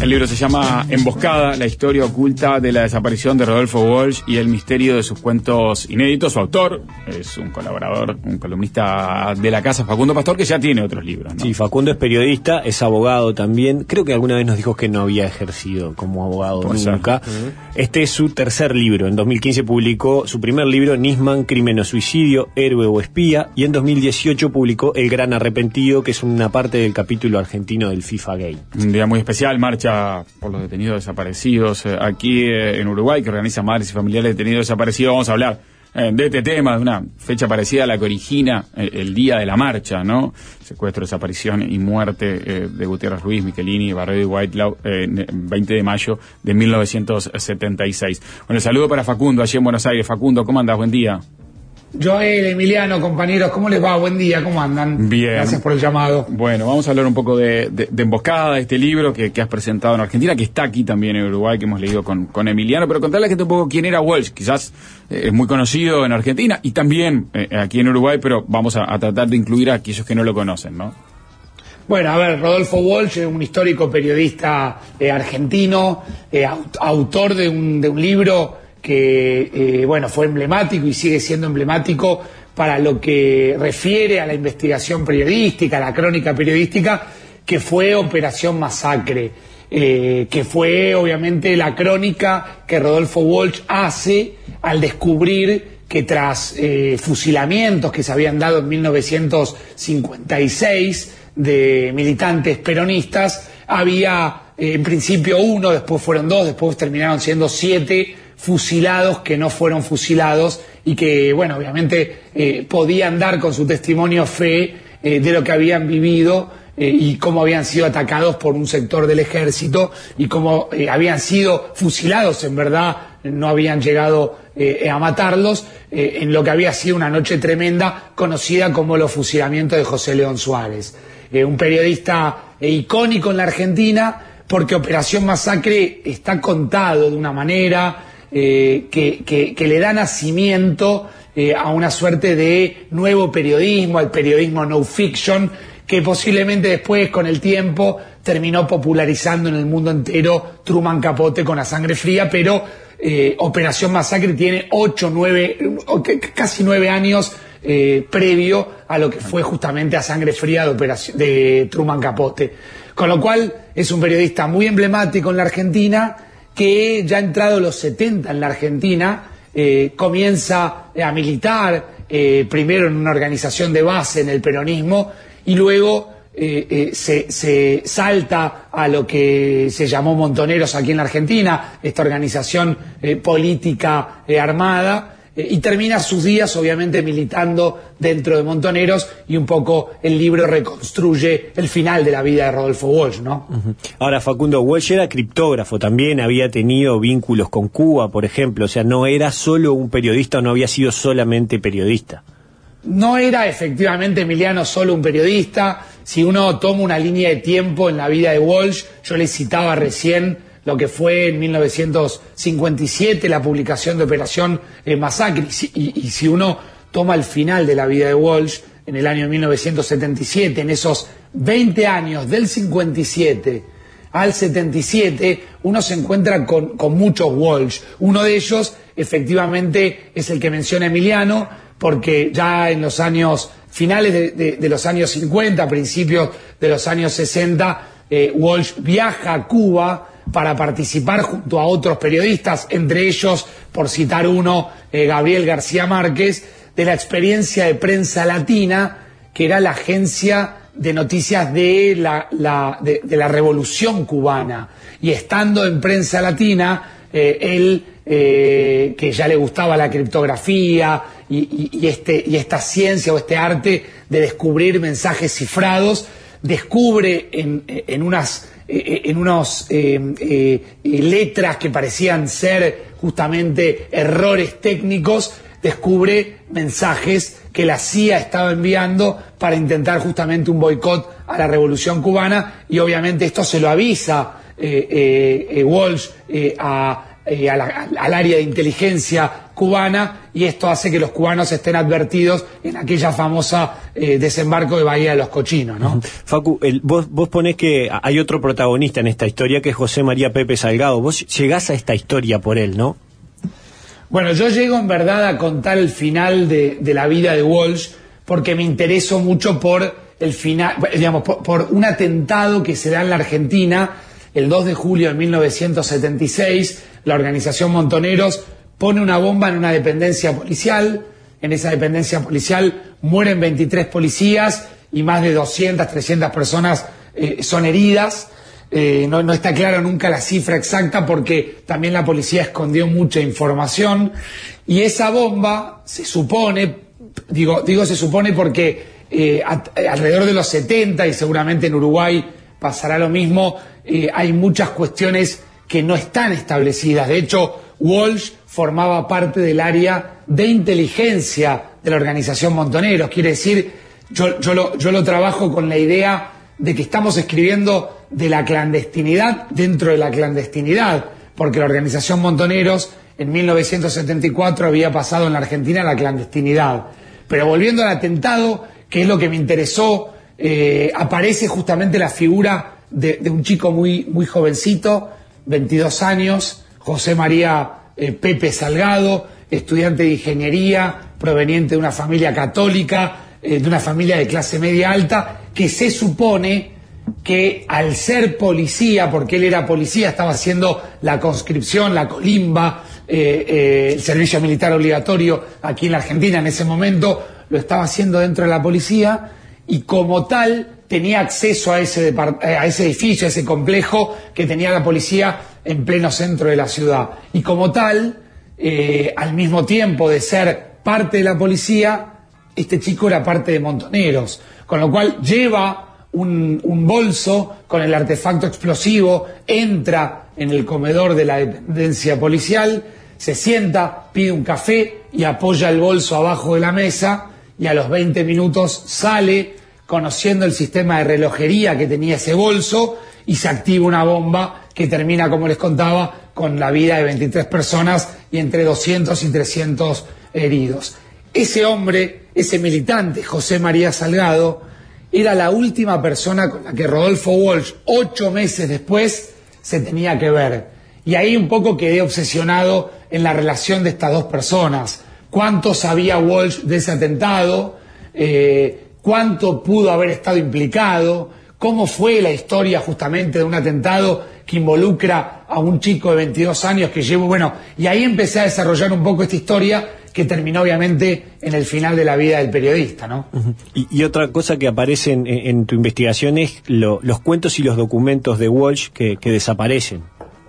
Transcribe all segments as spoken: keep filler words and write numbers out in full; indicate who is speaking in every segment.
Speaker 1: El libro se llama Emboscada, la historia oculta de la desaparición de Rodolfo Walsh y el misterio de sus cuentos inéditos. Su autor es un colaborador, un columnista de la casa, Facundo Pastor, que ya tiene otros libros, ¿no?
Speaker 2: Sí, Facundo es periodista, es abogado también. Creo que alguna vez nos dijo que no había ejercido como abogado
Speaker 1: Puede
Speaker 2: nunca.
Speaker 1: ser.
Speaker 2: Este es su tercer libro. En dos mil quince publicó su primer libro, Nisman, Crimen o Suicidio, Héroe o Espía, y en dos mil dieciocho publicó El Gran Arrepentido, que es una parte del capítulo argentino del FIFA Gate.
Speaker 1: Un día muy especial, marcha por los detenidos desaparecidos eh, aquí eh, en Uruguay, que organiza Madres y Familiares de Detenidos Desaparecidos. Vamos a hablar eh, de este tema, de una fecha parecida a la que origina eh, el día de la marcha, ¿no? Secuestro, desaparición y muerte eh, de Gutiérrez Ruiz, Michelini, Barredo y Whitelaw, eh, veinte de mayo de mil novecientos setenta y seis. Bueno, saludo para Facundo, allí en Buenos Aires. Facundo, ¿cómo andás? Buen día.
Speaker 3: Joel, Emiliano, compañeros, ¿cómo les va? Buen día, ¿cómo andan?
Speaker 1: Bien.
Speaker 3: Gracias por el llamado.
Speaker 1: Bueno, vamos a hablar un poco de, de, de Emboscada, de este libro que, que has presentado en Argentina, que está aquí también en Uruguay, que hemos leído con, con Emiliano, pero contarle a la gente un poco quién era Walsh. Quizás eh, es muy conocido en Argentina y también eh, aquí en Uruguay, pero vamos a, a tratar de incluir a aquellos que no lo conocen, ¿no?
Speaker 3: Bueno, a ver, Rodolfo Walsh es un histórico periodista eh, argentino, eh, aut autor de un, de un libro que eh, bueno, fue emblemático y sigue siendo emblemático para lo que refiere a la investigación periodística, a la crónica periodística, que fue Operación Masacre, eh, que fue obviamente la crónica que Rodolfo Walsh hace al descubrir que tras eh, fusilamientos que se habían dado en mil novecientos cincuenta y seis de militantes peronistas, había eh, en principio uno, después fueron dos, después terminaron siendo siete fusilados que no fueron fusilados y que, bueno, obviamente eh, podían dar con su testimonio fe eh, de lo que habían vivido eh, y cómo habían sido atacados por un sector del ejército y cómo eh, habían sido fusilados, en verdad no habían llegado eh, a matarlos, eh, en lo que había sido una noche tremenda conocida como los fusilamientos de José León Suárez. Eh, un periodista eh, icónico en la Argentina, porque Operación Masacre está contado de una manera Eh, que, que, que le da nacimiento eh, a una suerte de nuevo periodismo, al periodismo no fiction, que posiblemente después, con el tiempo, terminó popularizando en el mundo entero Truman Capote con A Sangre Fría, pero eh, Operación Masacre tiene ocho, nueve, casi nueve años eh, previo a lo que fue justamente A Sangre Fría de, Operación, de Truman Capote. Con lo cual, es un periodista muy emblemático en la Argentina, que ya entrado los setenta en la Argentina, eh, comienza a militar, eh, primero en una organización de base en el peronismo, y luego eh, eh, se, se salta a lo que se llamó Montoneros aquí en la Argentina, esta organización eh, política eh, armada, eh, y termina sus días obviamente militando dentro de Montoneros, y un poco el libro reconstruye el final de la vida de Rodolfo Walsh, ¿no?
Speaker 2: Uh-huh. Ahora, Facundo, Walsh era criptógrafo también, había tenido vínculos con Cuba, por ejemplo, o sea, no era solo un periodista, no había sido solamente periodista.
Speaker 3: No era efectivamente, Emiliano, solo un periodista. Si uno toma una línea de tiempo en la vida de Walsh, yo le citaba recién lo que fue en mil novecientos cincuenta y siete la publicación de Operación eh, Masacre, y, y, y si uno toma el final de la vida de Walsh en el año mil novecientos setenta y siete, en esos veinte años del cincuenta y siete al setenta y siete, uno se encuentra con, con muchos Walsh. Uno de ellos efectivamente es el que menciona Emiliano, porque ya en los años finales de, de, de los años cincuenta, principios de los años sesenta, eh, Walsh viaja a Cuba para participar junto a otros periodistas, entre ellos, por citar uno, eh, Gabriel García Márquez, de la experiencia de Prensa Latina, que era la agencia de noticias de la, la, de, de la Revolución Cubana. Y estando en Prensa Latina, eh, él, eh, que ya le gustaba la criptografía y, y, y, este, y esta ciencia o este arte de descubrir mensajes cifrados, descubre en, en unas... en unos eh, eh, letras que parecían ser justamente errores técnicos, descubre mensajes que la C I A estaba enviando para intentar justamente un boicot a la Revolución Cubana, y obviamente esto se lo avisa eh, eh, eh, Walsh eh, a, eh, a la, al área de inteligencia cubana, y esto hace que los cubanos estén advertidos en aquella famosa eh, desembarco de Bahía de los Cochinos, ¿no?
Speaker 2: Facu, el, vos, vos ponés que hay otro protagonista en esta historia, que es José María Pepe Salgado. Vos llegás a esta historia por él, ¿no?
Speaker 3: Bueno, yo llego en verdad a contar el final de, de la vida de Walsh porque me intereso mucho por el final, digamos, por, por un atentado que se da en la Argentina el dos de julio de mil novecientos setenta y seis. La organización Montoneros pone una bomba en una dependencia policial. En esa dependencia policial mueren veintitrés policías y más de doscientas, trescientas personas eh, son heridas. Eh, no, no está claro nunca la cifra exacta porque también la policía escondió mucha información, y esa bomba se supone, digo, digo se supone porque eh, a, alrededor de los setenta, y seguramente en Uruguay pasará lo mismo, eh, hay muchas cuestiones que no están establecidas. De hecho, Walsh formaba parte del área de inteligencia de la organización Montoneros. Quiere decir, yo, yo, lo, yo lo trabajo con la idea de que estamos escribiendo de la clandestinidad dentro de la clandestinidad, porque la organización Montoneros en mil novecientos setenta y cuatro había pasado en la Argentina a la clandestinidad. Pero volviendo al atentado, que es lo que me interesó, eh, aparece justamente la figura de, de un chico muy, muy jovencito, veintidós años, José María eh, Pepe Salgado, estudiante de ingeniería, proveniente de una familia católica, eh, de una familia de clase media alta, que se supone que al ser policía, porque él era policía, estaba haciendo la conscripción, la colimba, eh, eh, el servicio militar obligatorio aquí en la Argentina en ese momento, lo estaba haciendo dentro de la policía, y como tal tenía acceso a ese, a ese edificio, a ese complejo que tenía la policía en pleno centro de la ciudad. Y como tal, eh, al mismo tiempo de ser parte de la policía, este chico era parte de Montoneros, con lo cual lleva Un, un bolso con el artefacto explosivo, entra en el comedor de la dependencia policial, se sienta, pide un café y apoya el bolso abajo de la mesa, y a los veinte minutos sale conociendo el sistema de relojería que tenía ese bolso, y se activa una bomba que termina, como les contaba, con la vida de veintitrés personas y entre doscientos y trescientos heridos. Ese hombre, ese militante, José María Salgado, era la última persona con la que Rodolfo Walsh, ocho meses después, se tenía que ver. Y ahí un poco quedé obsesionado en la relación de estas dos personas. ¿Cuánto sabía Walsh de ese atentado? Eh, ¿Cuánto pudo haber estado implicado? ¿Cómo fue la historia justamente de un atentado que involucra a un chico de veintidós años que llevo? Bueno, y ahí empecé a desarrollar un poco esta historia, que terminó obviamente en el final de la vida del periodista, ¿no?
Speaker 2: Uh-huh. y, y otra cosa que aparece en, en tu investigación es lo, los cuentos y los documentos de Walsh que, que desaparecen.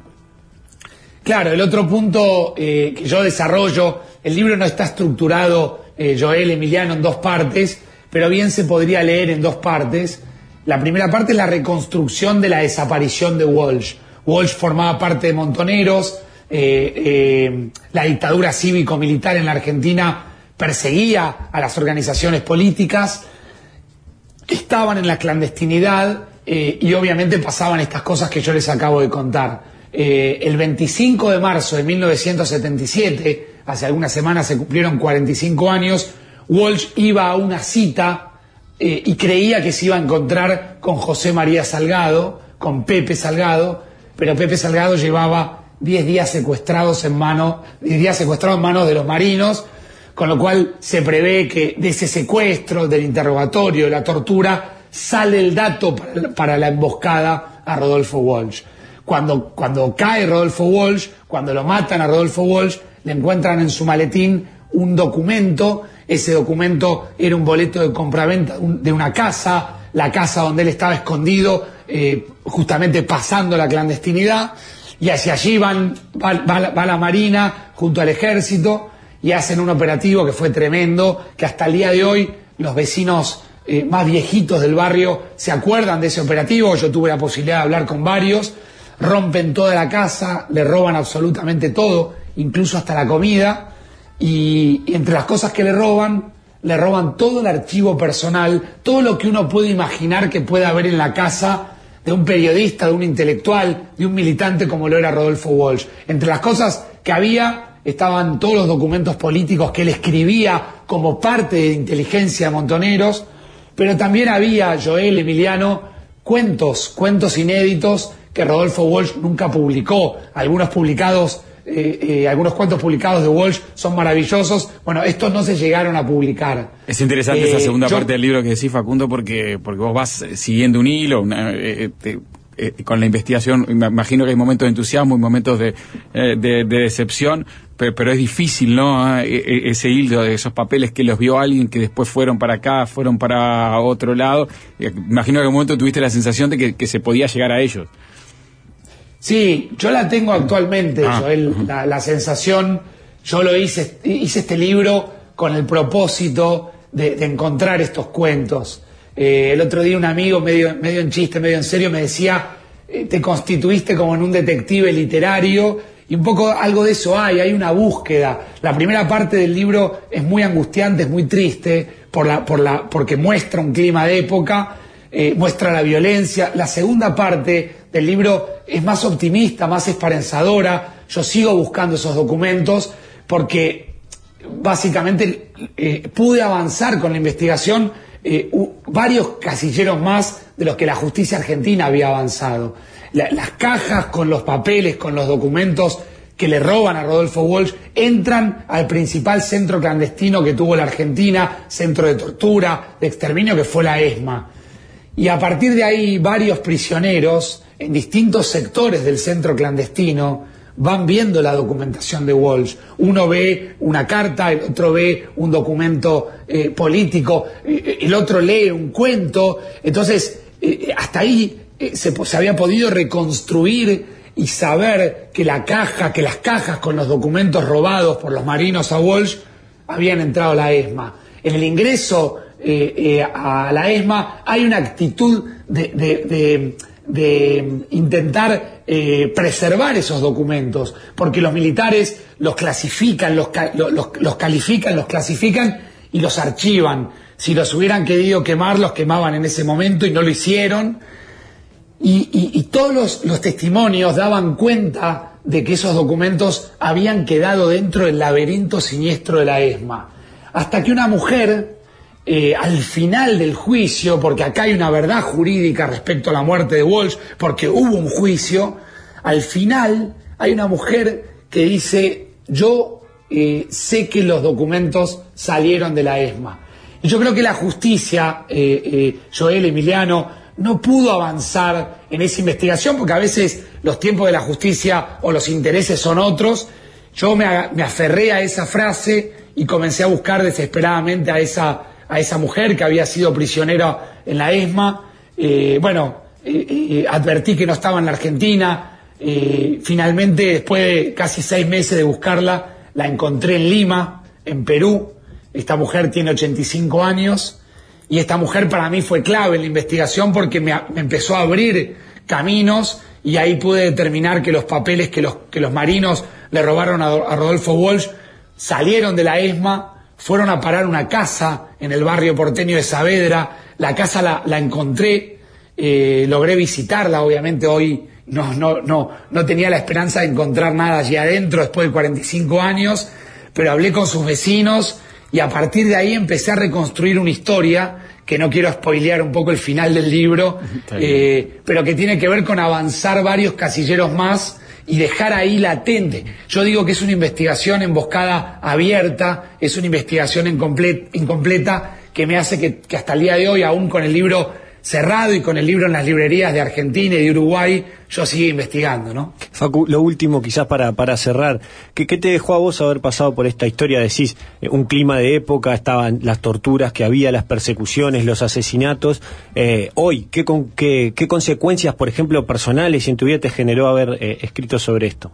Speaker 3: Claro, el otro punto eh, que yo desarrollo, el libro no está estructurado, eh, Joel, Emiliano, en dos partes, pero bien se podría leer en dos partes. La primera parte es la reconstrucción de la desaparición de Walsh. Walsh formaba parte de Montoneros. Eh, eh, la dictadura cívico-militar en la Argentina perseguía a las organizaciones políticas, estaban en la clandestinidad, eh, y obviamente pasaban estas cosas que yo les acabo de contar. Eh, el veinticinco de marzo de mil novecientos setenta y siete, hace algunas semanas se cumplieron cuarenta y cinco años, Walsh iba a una cita eh, y creía que se iba a encontrar con José María Salgado, con Pepe Salgado, pero Pepe Salgado llevaba diez días secuestrados en manos, diez días secuestrados en manos de los marinos, con lo cual se prevé que de ese secuestro, del interrogatorio, de la tortura, sale el dato para, para la emboscada a Rodolfo Walsh. Cuando, cuando cae Rodolfo Walsh, cuando lo matan a Rodolfo Walsh, le encuentran en su maletín un documento. Ese documento era un boleto de compraventa de una casa, la casa donde él estaba escondido, eh, justamente pasando la clandestinidad. Y hacia allí van, va, va, va la Marina junto al Ejército y hacen un operativo que fue tremendo, que hasta el día de hoy los vecinos eh, más viejitos del barrio se acuerdan de ese operativo. Yo tuve la posibilidad de hablar con varios. Rompen toda la casa, le roban absolutamente todo, incluso hasta la comida, y, y entre las cosas que le roban, le roban todo el archivo personal, todo lo que uno puede imaginar que puede haber en la casa de un periodista, de un intelectual, de un militante como lo era Rodolfo Walsh. Entre las cosas que había estaban todos los documentos políticos que él escribía como parte de inteligencia de Montoneros, pero también había, Joel, Emiliano, cuentos, cuentos inéditos que Rodolfo Walsh nunca publicó. Algunos publicados, eh, eh, algunos cuentos publicados de Walsh son maravillosos. Bueno, estos no se llegaron a publicar.
Speaker 1: Es interesante eh, esa segunda
Speaker 3: yo,
Speaker 1: parte del libro que decís, Facundo, porque, porque vos vas siguiendo un hilo, una, eh, te, eh, con la investigación. Me imagino que hay momentos de entusiasmo y momentos de, eh, de, de decepción, pero, pero es difícil, ¿no? E, ese hilo de esos papeles que los vio alguien que después fueron para acá, fueron para otro lado. Eh, imagino que en un momento tuviste la sensación de que, que se podía llegar a ellos.
Speaker 3: Sí, yo la tengo actualmente,
Speaker 1: ah.
Speaker 3: Joel, la, la sensación. Yo lo hice, hice este libro con el propósito de, de encontrar estos cuentos. Eh, el otro día un amigo, medio, medio en chiste, medio en serio, me decía, eh, te constituiste como en un detective literario, y un poco algo de eso hay, hay una búsqueda. La primera parte del libro es muy angustiante, es muy triste, por la, por la, porque muestra un clima de época, eh, muestra la violencia. La segunda parte del libro es más optimista, más esperanzadora. Yo sigo buscando esos documentos porque básicamente eh, pude avanzar con la investigación eh, uh, varios casilleros más de los que la justicia argentina había avanzado. La, las cajas con los papeles, con los documentos que le roban a Rodolfo Walsh, entran al principal centro clandestino que tuvo la Argentina, centro de tortura, de exterminio, que fue la ESMA. Y a partir de ahí varios prisioneros en distintos sectores del centro clandestino van viendo la documentación de Walsh. Uno ve una carta, el otro ve un documento eh, político, eh, el otro lee un cuento. Entonces, eh, hasta ahí eh, se, se había podido reconstruir y saber que la caja, que las cajas con los documentos robados por los marinos a Walsh habían entrado a la ESMA. En el ingreso eh, eh, a la ESMA hay una actitud de... de, de de intentar eh, preservar esos documentos, porque los militares los clasifican, los, los, los califican, los clasifican y los archivan. Si los hubieran querido quemar, los quemaban en ese momento y no lo hicieron. Y, y, y todos los, los testimonios daban cuenta de que esos documentos habían quedado dentro del laberinto siniestro de la ESMA. Hasta que una mujer... Eh, al final del juicio, porque acá hay una verdad jurídica respecto a la muerte de Walsh, porque hubo un juicio, al final hay una mujer que dice, yo eh, sé que los documentos salieron de la ESMA. Y yo creo que la justicia, eh, eh, Joel, Emiliano, no pudo avanzar en esa investigación, porque a veces los tiempos de la justicia o los intereses son otros. Yo me, me aferré a esa frase y comencé a buscar desesperadamente a esa a esa mujer que había sido prisionera en la ESMA. Eh, bueno, eh, eh, advertí que no estaba en la Argentina. Eh, finalmente, después de casi seis meses de buscarla, la encontré en Lima, en Perú. Esta mujer tiene ochenta y cinco años, y esta mujer para mí fue clave en la investigación porque me, me empezó a abrir caminos, y ahí pude determinar que los papeles que los, que los marinos le robaron a, a Rodolfo Walsh salieron de la ESMA, fueron a parar una casa en el barrio porteño de Saavedra. La casa la, la encontré, eh, logré visitarla, obviamente hoy no, no, no, no tenía la esperanza de encontrar nada allí adentro después de cuarenta y cinco años, pero hablé con sus vecinos y a partir de ahí empecé a reconstruir una historia que no quiero spoilear un poco el final del libro, eh, pero que tiene que ver con avanzar varios casilleros más y dejar ahí latente. Yo digo que es una investigación emboscada abierta, es una investigación incompleta, incompleta que me hace que, que hasta el día de hoy, aún con el libro cerrado y con el libro en las librerías de Argentina y de Uruguay, yo sigo investigando, ¿no?
Speaker 2: Facu, lo último quizás para, para cerrar, ¿qué, ¿qué te dejó a vos haber pasado por esta historia? Decís, eh, un clima de época, estaban las torturas que había, las persecuciones, los asesinatos. Eh, hoy, ¿qué, con, qué, ¿qué consecuencias, por ejemplo, personales en tu vida te generó haber eh, escrito sobre esto?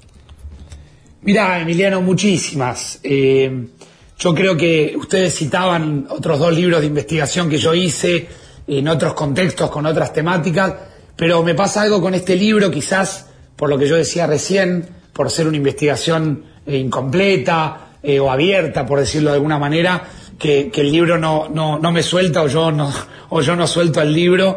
Speaker 3: Mirá, Emiliano, muchísimas. Eh, yo creo que ustedes citaban otros dos libros de investigación que yo hice, en otros contextos, con otras temáticas, pero me pasa algo con este libro, quizás por lo que yo decía recién, por ser una investigación eh, incompleta eh, o abierta, por decirlo de alguna manera, que, que el libro no, no, no me suelta o yo no, o yo no suelto el libro.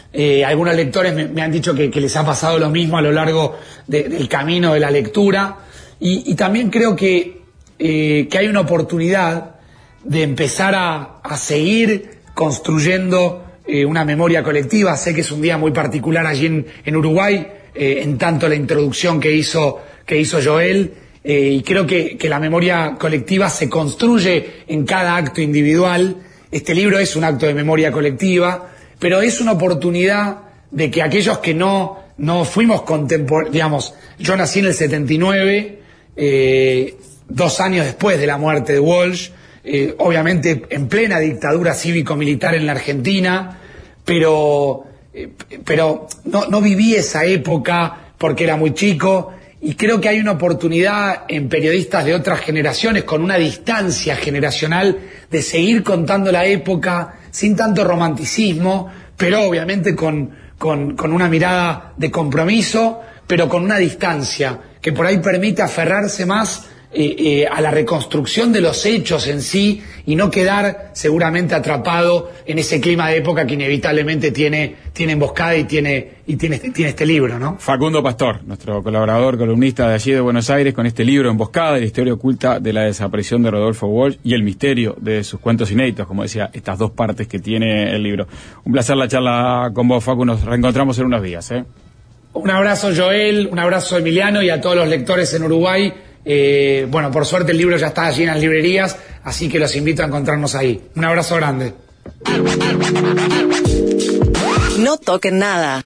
Speaker 3: Eh, algunos lectores me, me han dicho que, que les ha pasado lo mismo a lo largo de, del camino de la lectura. Y, y también creo que, eh, que hay una oportunidad de empezar a, a seguir construyendo eh, una memoria colectiva. Sé que es un día muy particular allí en, en Uruguay, eh, en tanto la introducción que hizo, que hizo Joel, eh, y creo que, que la memoria colectiva se construye en cada acto individual. Este libro es un acto de memoria colectiva, pero es una oportunidad de que aquellos que no, no fuimos contemporáneos, digamos, yo nací en el setenta y nueve, eh, dos años después de la muerte de Walsh, eh, obviamente en plena dictadura cívico-militar en la Argentina, pero, eh, pero no, no viví esa época porque era muy chico, y creo que hay una oportunidad en periodistas de otras generaciones, con una distancia generacional, de seguir contando la época sin tanto romanticismo, pero obviamente con, con, con una mirada de compromiso, pero con una distancia que por ahí permite aferrarse más eh, eh, a la reconstrucción de los hechos en sí, y no quedar seguramente atrapado en ese clima de época que inevitablemente tiene, tiene emboscada y tiene, y tiene, tiene este libro, ¿no?
Speaker 1: Facundo Pastor, nuestro colaborador, columnista de allí de Buenos Aires, con este libro Emboscada y la historia oculta de la desaparición de Rodolfo Walsh y el misterio de sus cuentos inéditos, como decía, estas dos partes que tiene el libro. Un placer la charla con vos, Facu, nos reencontramos en unos días, ¿eh?
Speaker 3: Un abrazo, Joel, un abrazo, Emiliano, y a todos los lectores en Uruguay. Eh, bueno, por suerte el libro ya está allí en las librerías, así que los invito a encontrarnos ahí. Un abrazo grande.
Speaker 4: No toquen nada.